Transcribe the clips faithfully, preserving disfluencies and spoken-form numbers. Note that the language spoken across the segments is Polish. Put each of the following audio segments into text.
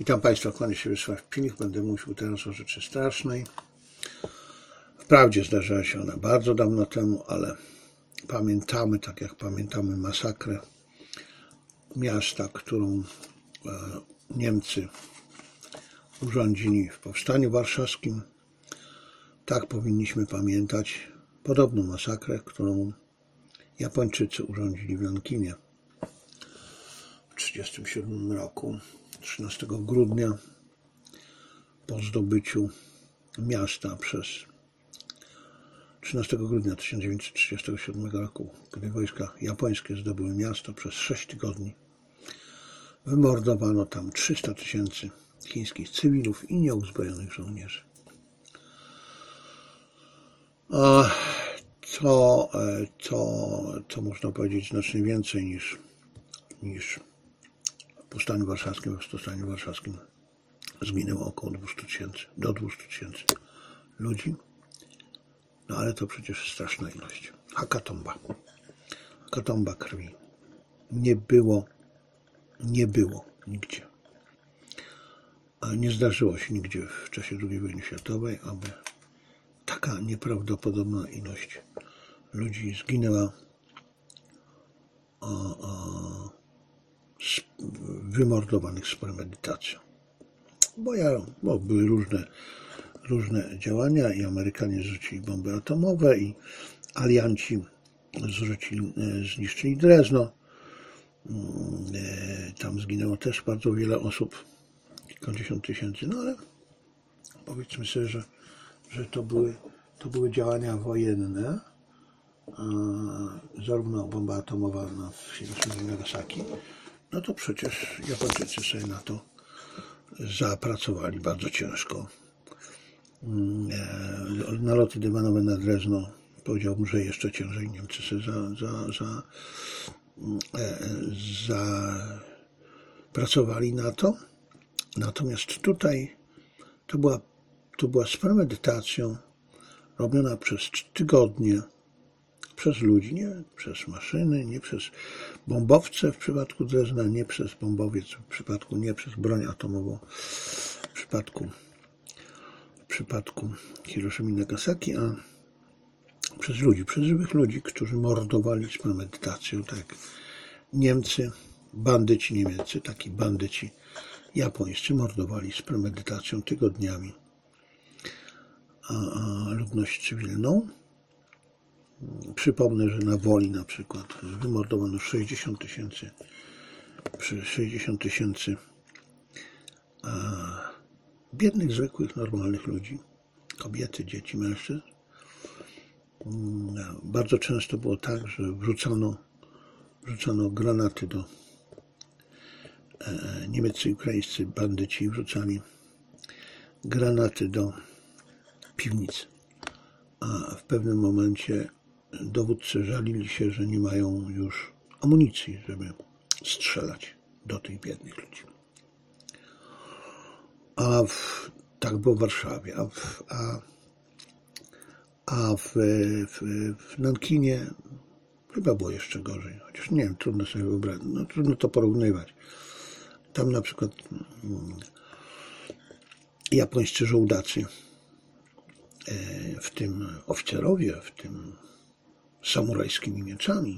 Witam Państwa, kłaniam się Wiesław Pilch. Będę mówił teraz o rzeczy strasznej. Wprawdzie zdarzyła się ona bardzo dawno temu, ale pamiętamy, tak jak pamiętamy masakrę miasta, którą Niemcy urządzili w Powstaniu Warszawskim. Tak powinniśmy pamiętać podobną masakrę, którą Japończycy urządzili w Nankinie w tysiąc dziewięćset trzydziestym siódmym roku, trzynastego grudnia, po zdobyciu miasta przez trzynastego grudnia tysiąc dziewięćset trzydziestego siódmego roku, gdy wojska japońskie zdobyły miasto, przez sześć tygodni wymordowano tam trzysta tysięcy chińskich cywilów i nieuzbrojonych żołnierzy. To, to, to można powiedzieć znacznie więcej niż, niż w Powstaniu Warszawskim. W Powstaniu Warszawskim zginęło około dwieście tysięcy, do dwieście tysięcy ludzi. No ale to przecież straszna ilość. Hakatomba. Hakatomba krwi. Nie było, nie było nigdzie. A nie zdarzyło się nigdzie w czasie drugiej wojny światowej, aby taka nieprawdopodobna ilość ludzi zginęła a, a, z, wymordowanych z premedytacją. Bo, ja, bo były różne, różne działania i Amerykanie zrzucili bomby atomowe i alianci zrzucili, zniszczyli Drezno. Tam zginęło też bardzo wiele osób, kilkadziesiąt tysięcy, no ale powiedzmy sobie, że, że to były, to były działania wojenne, zarówno bomba atomowa na Hiroshimie i Nagasaki, no to przecież Japończycy sobie na to zapracowali bardzo ciężko. Naloty dymanowe na Drezno, powiedziałbym, że jeszcze ciężej Niemcy sobie za, za, za, za pracowali na to. Natomiast tutaj to była, to była z premedytacją robiona przez tygodnie przez ludzi, nie przez maszyny, nie przez bombowce w przypadku Drezna, nie przez bombowiec w przypadku, nie przez broń atomową w przypadku, w przypadku Hiroshimy i Nagasaki, a przez ludzi, przez żywych ludzi, którzy mordowali z premedytacją, tak Niemcy, bandyci niemieccy, taki bandyci japońscy mordowali z premedytacją tygodniami a, a ludność cywilną. Przypomnę, że na Woli na przykład wymordowano sześćdziesiąt tysięcy sześćdziesiąt tysięcy biednych, zwykłych, normalnych ludzi, kobiety, dzieci, mężczyzn. Bardzo często było tak, że wrzucano, wrzucano granaty do niemieccy i ukraińscy bandyci wrzucali granaty do piwnic, a w pewnym momencie dowódcy żalili się, że nie mają już amunicji, żeby strzelać do tych biednych ludzi. A w, tak było w Warszawie, a w, a, a w, w, w Nankinie chyba było jeszcze gorzej, chociaż nie wiem, trudno sobie wyobrazić, no, trudno to porównywać. Tam na przykład hmm, japońscy żołdacy, w tym oficerowie, w tym samurajskimi mieczami,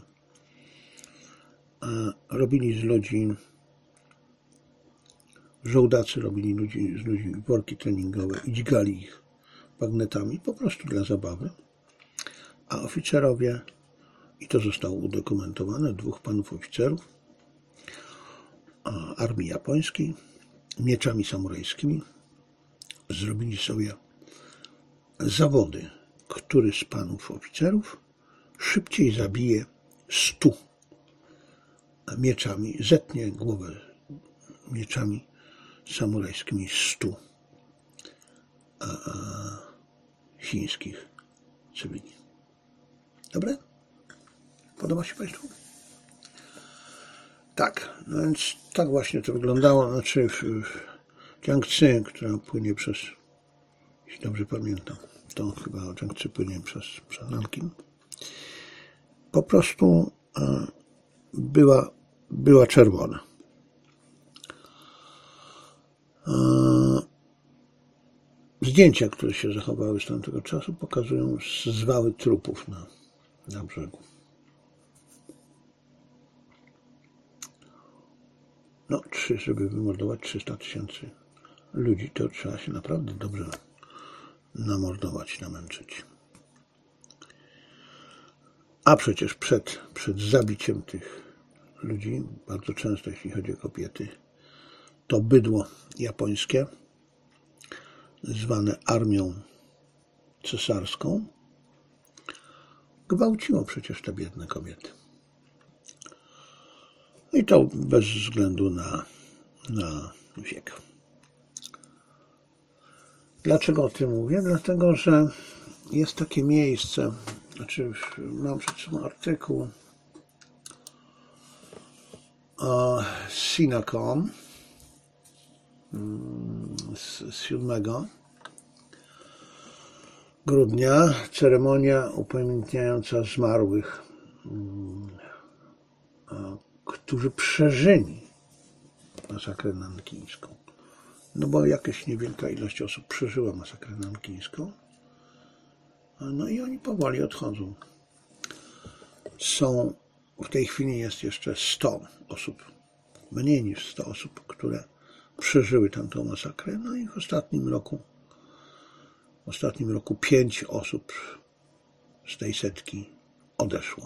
robili z ludzi, żołdacy robili ludzi, z ludzi worki treningowe i dźgali ich bagnetami po prostu dla zabawy, a oficerowie, i to zostało udokumentowane, dwóch panów oficerów armii japońskiej mieczami samurajskimi zrobili sobie zawody, który z panów oficerów szybciej zabije stu mieczami, zetnie głowę mieczami samurajskimi stu a, a, chińskich cywili. Dobre? Podoba się Państwu? Tak, no więc tak właśnie to wyglądało. Znaczy w, w Jiangtze, która płynie przez, jeśli dobrze pamiętam, to chyba Jiangtze płynie przez, przez Nankin, po prostu e, była, była czerwona. Zdjęcia, które się zachowały z tamtego czasu, pokazują zwały trupów na, na brzegu. No, trzy, żeby wymordować trzysta tysięcy ludzi, to trzeba się naprawdę dobrze namordować, namęczyć. A przecież przed, przed zabiciem tych ludzi, bardzo często jeśli chodzi o kobiety, to bydło japońskie, zwane armią cesarską, gwałciło przecież te biedne kobiety. I to bez względu na, na wiek. Dlaczego o tym mówię? Dlatego, że jest takie miejsce, znaczy mam przed sobą artykuł o Sinacom z siódmego grudnia, ceremonia upamiętniająca zmarłych, którzy przeżyli masakrę nankińską. No bo jakaś niewielka ilość osób przeżyła masakrę nankińską. No i oni powoli odchodzą. Są, w tej chwili jest jeszcze sto osób, mniej niż sto osób, które przeżyły tamtą masakrę. No i w ostatnim roku, w ostatnim roku pięć osób z tej setki odeszło.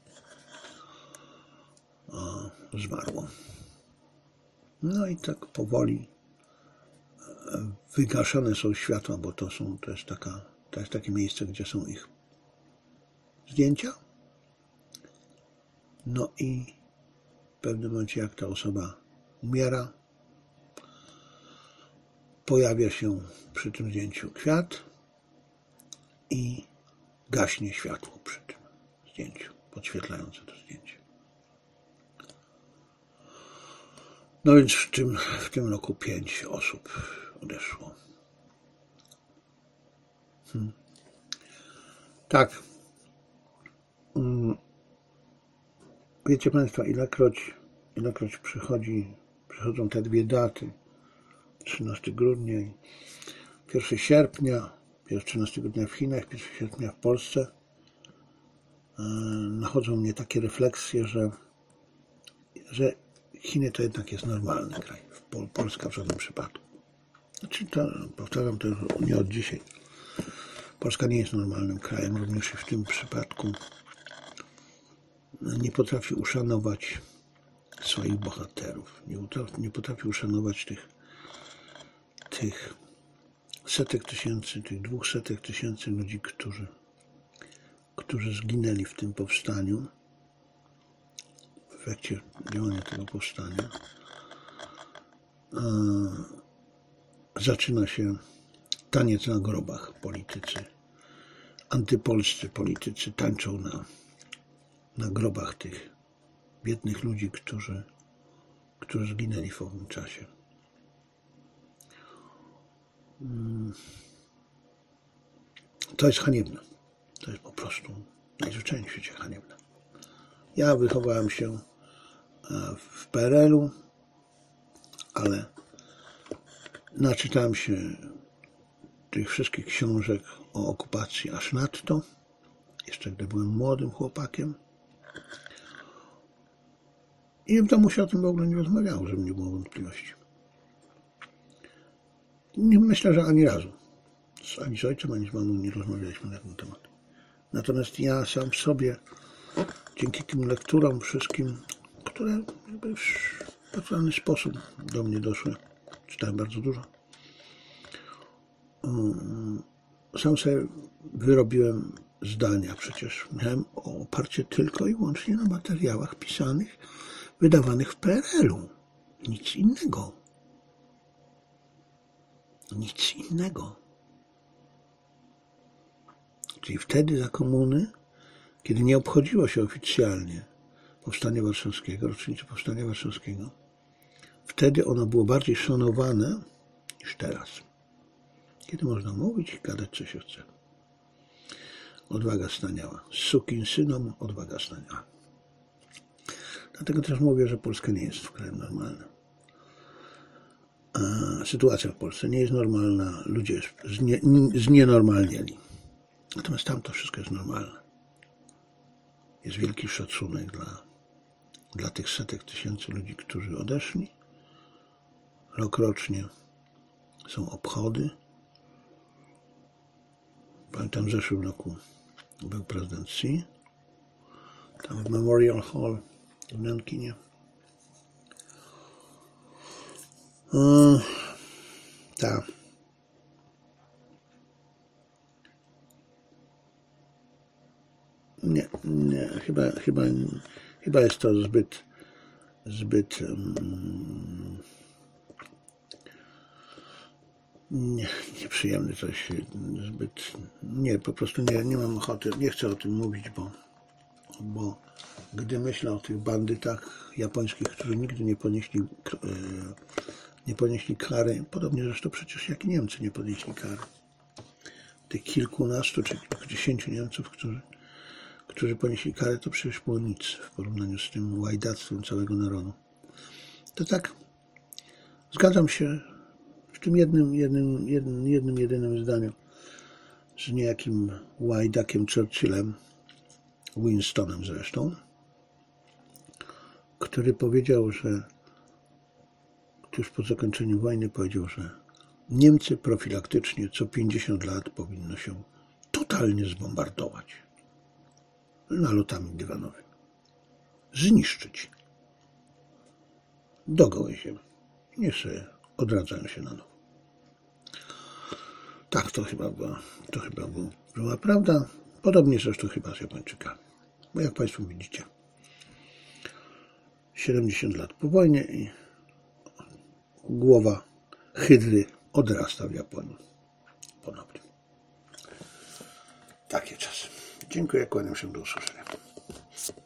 Zmarło. No i tak powoli wygaszane są światła, bo to są, to jest taka, to jest takie miejsce, gdzie są ich zdjęcia. No i w pewnym momencie, jak ta osoba umiera, pojawia się przy tym zdjęciu kwiat i gaśnie światło przy tym zdjęciu, podświetlające to zdjęcie. No więc w tym, w tym roku pięć osób odeszło. Hmm. Tak. Wiecie Państwo, ilekroć, ilekroć przychodzi, przychodzą te dwie daty, trzynastego grudnia i pierwszego sierpnia, trzynastego grudnia w Chinach, pierwszego sierpnia w Polsce, nachodzą mnie takie refleksje, że, że Chiny to jednak jest normalny kraj. Polska w żadnym przypadku. Znaczy to, powtarzam to nie od dzisiaj. Polska nie jest normalnym krajem, również i w tym przypadku nie potrafi uszanować swoich bohaterów. Nie, nie potrafi uszanować tych, tych setek tysięcy, tych dwóch setek tysięcy ludzi, którzy, którzy zginęli w tym powstaniu, w efekcie działania tego powstania. Zaczyna się taniec na grobach. Politycy, antypolscy politycy tańczą na, na grobach tych biednych ludzi, którzy, którzy zginęli w owym czasie. To jest haniebne. To jest po prostu najzwyczajniej w świecie haniebne. Ja wychowałem się w P R L u, ale naczytałem się tych wszystkich książek o okupacji aż nadto, jeszcze gdy byłem młodym chłopakiem. I w domu się o tym w ogóle nie rozmawiało, żeby nie było wątpliwości. Nie myślę, że ani razu. Ani z ojcem, ani z mamą nie rozmawialiśmy na ten temat. Natomiast ja sam w sobie, dzięki tym lekturom wszystkim, które w pewien sposób do mnie doszły, czytałem bardzo dużo, sam sobie wyrobiłem zdania. Przecież miałem oparcie tylko i wyłącznie na materiałach pisanych, wydawanych w P R L u. Nic innego. Nic innego. Czyli wtedy za komuny, kiedy nie obchodziło się oficjalnie Powstania Warszawskiego, rocznicy Powstania Warszawskiego, wtedy ono było bardziej szanowane niż teraz. Kiedy można mówić i gadać, co się chce. Odwaga staniała. Sukinsynom odwaga staniała. Dlatego też mówię, że Polska nie jest krajem normalnym. sytuacja w Polsce nie jest normalna, ludzie znie, znienormalnieli. Natomiast tam to wszystko jest normalne. Jest wielki szacunek dla, dla tych setek tysięcy ludzi, którzy odeszli. Rokrocznie są obchody. Pamiętam, w zeszłym roku był prezydent Xi, tam w Memorial Hall w Nankinie. Yy, tak. Nie, nie, chyba, chyba, chyba jest to zbyt, zbyt um, nie, nieprzyjemny coś, zbyt, nie, po prostu nie, nie mam ochoty, nie chcę o tym mówić, bo, bo gdy myślę o tych bandytach japońskich, którzy nigdy nie ponieśli, nie ponieśli kary, podobnie zresztą przecież jak i Niemcy nie ponieśli kary, tych kilkunastu czy kilkudziesięciu Niemców, którzy którzy ponieśli karę, to przecież było nic w porównaniu z tym łajdactwem całego narodu. To tak, zgadzam się w tym jednym, jednym, jednym, jednym jedynym zdaniu z niejakim łajdakiem Churchillem, Winstonem zresztą, który powiedział, że tuż po zakończeniu wojny powiedział, że Niemcy profilaktycznie co pięćdziesiąt lat powinno się totalnie zbombardować nalotami dywanowymi. Zniszczyć. Do gołej ziemi. Niech sobie odradzają się na nowo. Tak, to chyba była, to chyba była prawda. Podobnie zresztą chyba z Japończykami. Bo jak Państwo widzicie, siedemdziesiąt lat po wojnie i głowa hydry odrasta w Japonii ponownie. Takie czasy. Dziękuję, kłaniam się, do usłyszenia.